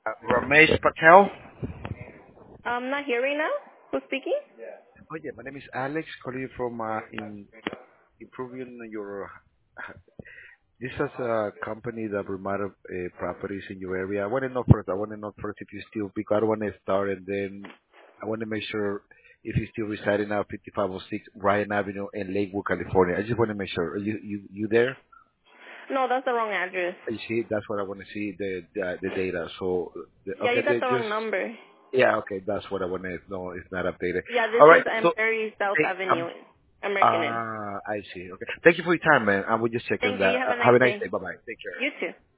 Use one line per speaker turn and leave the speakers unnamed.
Ramesh Patel.
Not here right now. Who's speaking?
Oh yeah, my name is Alex, calling you from improving your. This is a company that remodel properties in your area. I want to know first. I want to know first if you still because I don't want to start and then I want to make sure if you still residing now 5506 Ryan Avenue in Lakewood, California. I just want to make sure. Are you there?
No, that's the wrong address.
You see, that's what I want to see the data. So
Yeah,
okay,
you got the
just
wrong number.
yeah, okay, that's what I want to know. It's not updated.
Yeah, this
All right,
is
so
Empire South
hey,
Avenue, American Inn.
I see. Okay. Thank you for your time, man. I will just check on
Thank you.
that.
You have a
Have
nice
a nice
day.
day. Bye-bye. Take care.
You too.